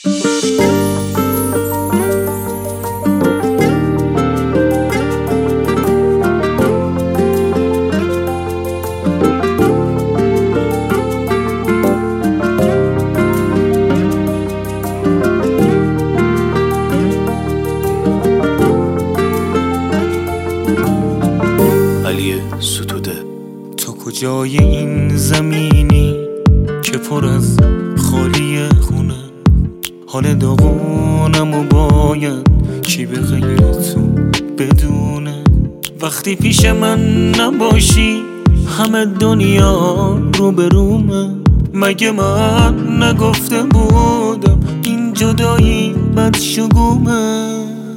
تو کجای این زمینی که پر از خالی خونه؟ حال داغونمو باید کی به غیر تو بدونه؟ وقتی پیش من نباشی همه دنیا رو به رومه. مگه من نگفته بودم این جدایی بدشگومه؟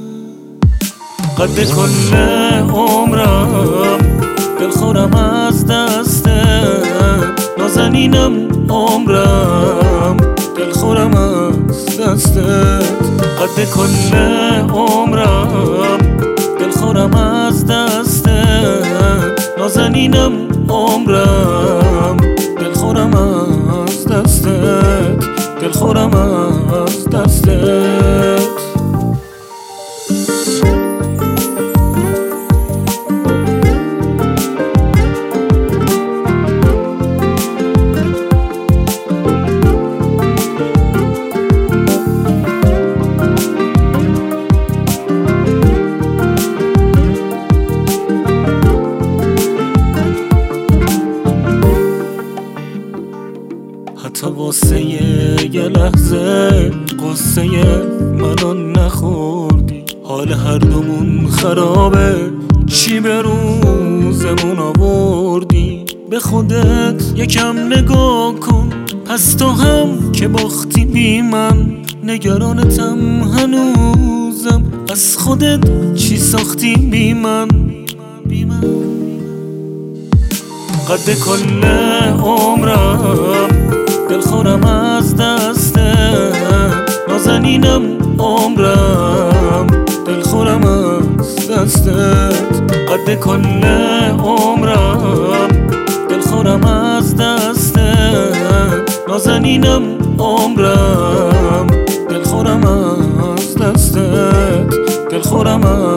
قد کل عمرم دلخورم از دستت، نازنینم عمرم دلخورم از دستت. قد کل عمرم دلخورم از دستت، نازنینم عمرم دلخورم از دستت، دلخورم از دستت. حتی واسه یه لحظه قصه منو نخوردی. حال هر دومون خرابه، چی به روزمون آوردی؟ به خودت یکم نگاه کن، پس تو هم که باختی بی من. نگرانتم هنوزم، از خودت چی ساختی بی من؟ قد کل عمرم دلخورم از دستت، نازنینم عمرم دلخورم از دستت. قد کل عمرم دلخورم از دستت، نازنینم عمرم دلخورم از دستت، دلخورم